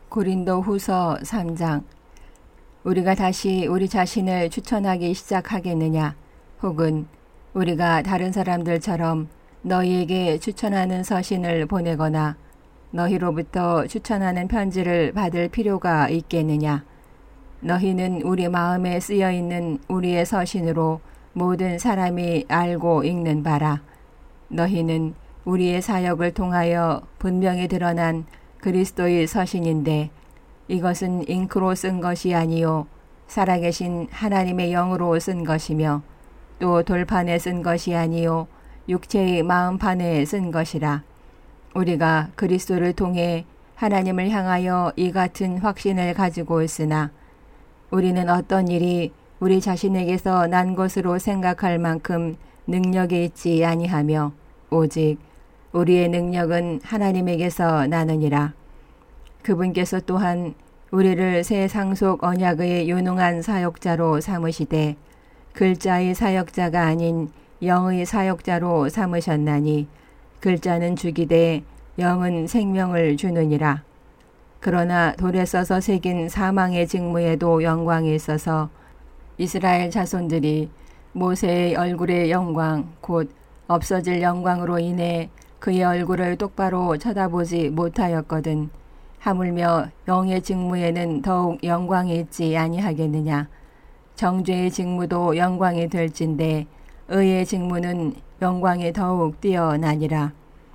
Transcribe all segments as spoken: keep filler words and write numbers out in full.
고린도후서 삼 장. 우리가 다시 우리 자신을 추천하기 시작하겠느냐? 혹은 우리가 다른 사람들처럼 너희에게 추천하는 서신을 보내거나 너희로부터 추천하는 편지를 받을 필요가 있겠느냐? 너희는 우리 마음에 쓰여 있는 우리의 서신으로 모든 사람이 알고 읽는 바라. 너희는 우리의 사역을 통하여 분명히 드러난 그리스도의 서신인데 이것은 잉크로 쓴 것이 아니요 살아계신 하나님의 영으로 쓴 것이며 또 돌판에 쓴 것이 아니요 육체의 마음판에 쓴 것이라. 우리가 그리스도를 통해 하나님을 향하여 이 같은 확신을 가지고 있으나 우리는 어떤 일이 우리 자신에게서 난 것으로 생각할 만큼 능력이 있지 아니하며 오직 우리의 능력은 하나님에게서 나느니라. 그분께서 또한 우리를 새 상속 언약의 유능한 사역자로 삼으시되 글자의 사역자가 아닌 영의 사역자로 삼으셨나니 글자는 죽이되 영은 생명을 주느니라. 그러나 돌에 써서 새긴 사망의 직무에도 영광이 있어서 이스라엘 자손들이 모세의 얼굴의 영광 곧 없어질 영광으로 인해 그의 얼굴을 똑바로 쳐다보지 못하였거든. 하물며 영의 직무에는 더욱 영광이 있지 아니하겠느냐. 정죄의 직무도 영광이 될진데 의의 직무는 영광이 더욱 뛰어나니라.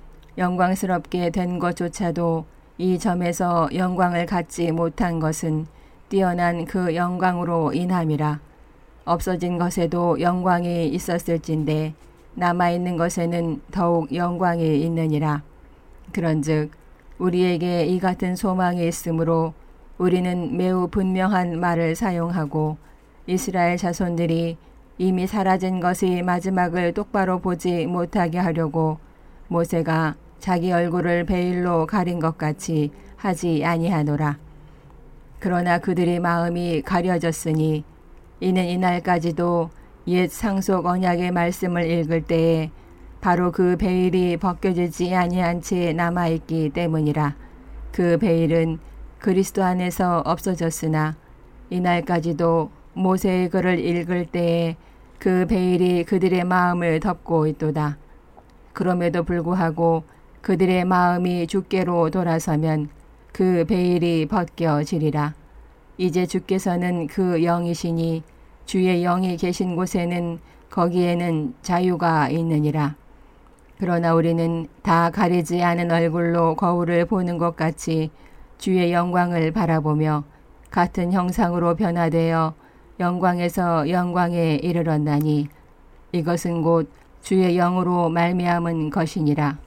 영광스럽게 된 것조차도 이 점에서 영광을 갖지 못한 것은 뛰어난 그 영광으로 인함이라. 없어진 것에도 영광이 있었을진데 남아있는 것에는 더욱 영광이 있느니라. 그런즉 우리에게 이 같은 소망이 있으므로 우리는 매우 분명한 말을 사용하고 이스라엘 자손들이 이미 사라진 것의 마지막을 똑바로 보지 못하게 하려고 모세가 자기 얼굴을 베일로 가린 것 같이 하지 아니하노라. 그러나 그들의 마음이 가려졌으니 이는 이날까지도 옛 상속 언약의 말씀을 읽을 때에 바로 그 베일이 벗겨지지 아니한 채 남아있기 때문이라. 그 베일은 그리스도 안에서 없어졌으나 이날까지도 모세의 글을 읽을 때에 그 베일이 그들의 마음을 덮고 있도다. 그럼에도 불구하고 그들의 마음이 주께로 돌아서면 그 베일이 벗겨지리라. 이제 주께서는 그 영이시니 주의 영이 계신 곳에는 거기에는 자유가 있느니라. 그러나 우리는 다 가리지 않은 얼굴로 거울을 보는 것 같이 주의 영광을 바라보며 같은 형상으로 변화되어 영광에서 영광에 이르렀나니 이것은 곧 주의 영으로 말미암은 것이니라.